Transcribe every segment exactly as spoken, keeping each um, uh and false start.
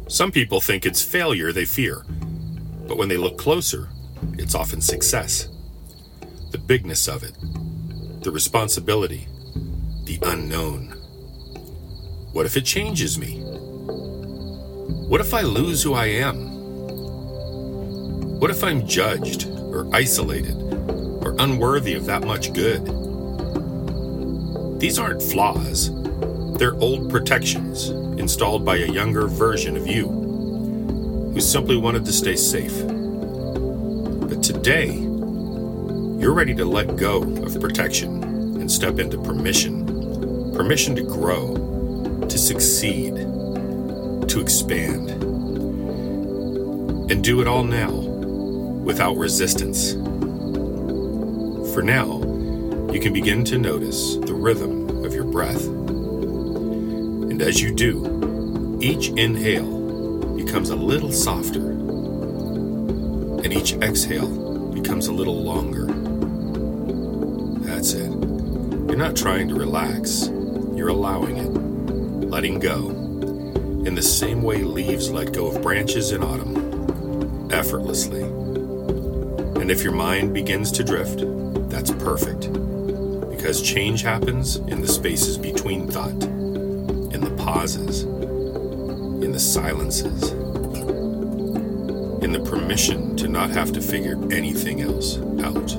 Some people think it's failure they fear, but when they look closer, it's often success. The bigness of it, the responsibility, the unknown. What if it changes me? What if I lose who I am? What if I'm judged or isolated or unworthy of that much good? These aren't flaws. They're old protections installed by a younger version of you who simply wanted to stay safe. But today, you're ready to let go of protection and step into permission. Permission to grow, to succeed, to expand. And do it all now, without resistance. For now, you can begin to notice the rhythm of your breath. And as you do, each inhale becomes a little softer, and each exhale becomes a little longer. That's it. You're not trying to relax. You're allowing it, letting go, in the same way leaves let go of branches in autumn, effortlessly. And if your mind begins to drift, that's perfect, because change happens in the spaces between thought, in the pauses, in the silences, in the permission to not have to figure anything else out.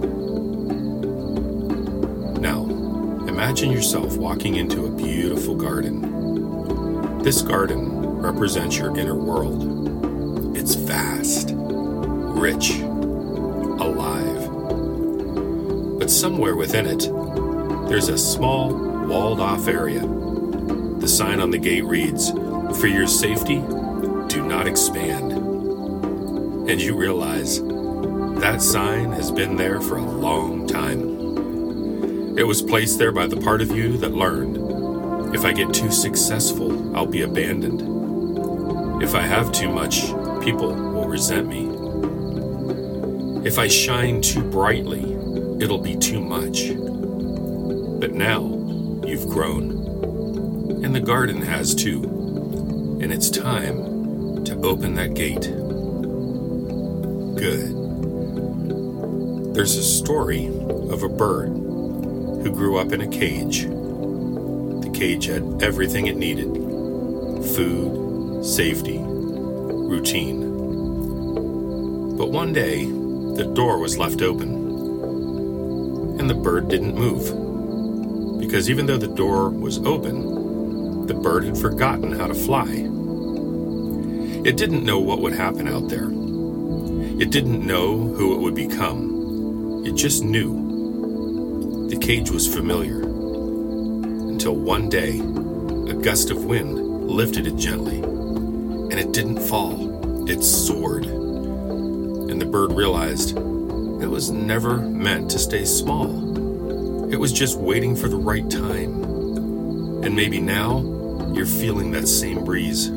Now, imagine yourself walking into a beautiful garden. This garden represents your inner world. It's vast, rich, alive. But somewhere within it, there's a small, walled-off area. The sign on the gate reads, "For your safety, do not expand." And you realize that sign has been there for a long time. It was placed there by the part of you that learned, if I get too successful, I'll be abandoned. If I have too much, people will resent me. If I shine too brightly, it'll be too much. But now, you've grown. And the garden has too. And it's time to open that gate. Good. There's a story of a bird who grew up in a cage. The cage had everything it needed: food, safety, routine. But one day, the door was left open, and the bird didn't move. Because even though the door was open, the bird had forgotten how to fly. It didn't know what would happen out there. It didn't know who it would become. It just knew. The cage was familiar. Until one day, a gust of wind lifted it gently, and it didn't fall. It soared. And the bird realized it was never meant to stay small. It was just waiting for the right time. And maybe now, you're feeling that same breeze.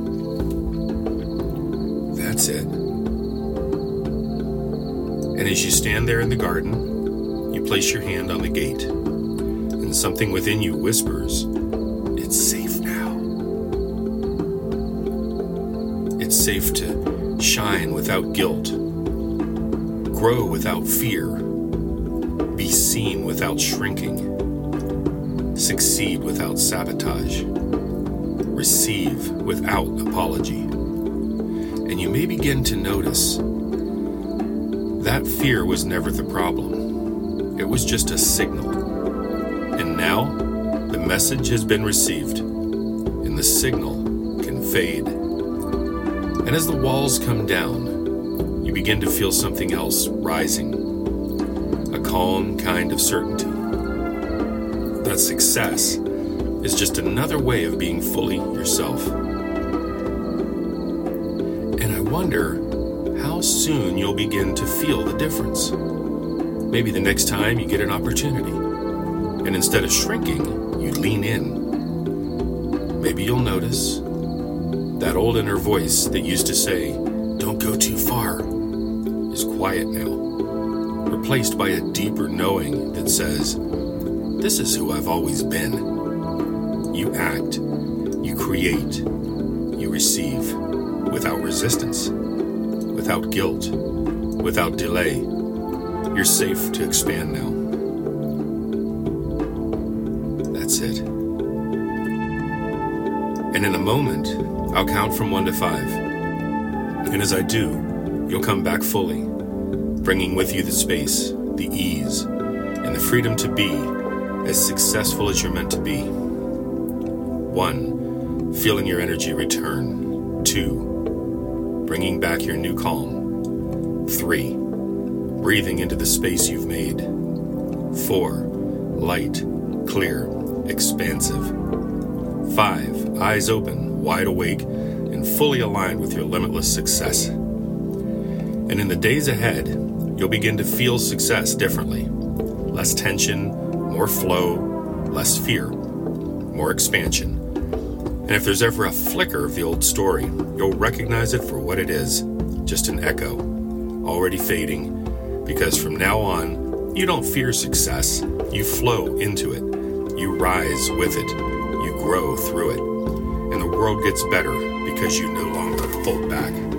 That's it. And as you stand there in the garden, you place your hand on the gate, and something within you whispers, it's safe now. It's safe to shine without guilt, grow without fear, be seen without shrinking, succeed without sabotage, receive without apology. And you may begin to notice that fear was never the problem. It was just a signal. And now, the message has been received, and the signal can fade. And as the walls come down, you begin to feel something else rising, a calm kind of certainty. That success is just another way of being fully yourself. And I wonder how soon you'll begin to feel the difference. Maybe the next time you get an opportunity, and instead of shrinking, you lean in. Maybe you'll notice that old inner voice that used to say, "Don't go too far," is quiet now, replaced by a deeper knowing that says, "This is who I've always been." You act, you create, you receive. resistance, without guilt, without delay. You're safe to expand now. That's it. And in a moment, I'll count from one to five. And as I do, you'll come back fully, bringing with you the space, the ease, and the freedom to be as successful as you're meant to be. One, feeling your energy return. Two, bringing back your new calm. Three, breathing into the space you've made. Four, light, clear, expansive. Five, eyes open, wide awake, and fully aligned with your limitless success. And in the days ahead, you'll begin to feel success differently. Less tension, more flow, less fear, more expansion. And if there's ever a flicker of the old story, you'll recognize it for what it is, just an echo, already fading, because from now on, you don't fear success, you flow into it, you rise with it, you grow through it, and the world gets better because you no longer hold back.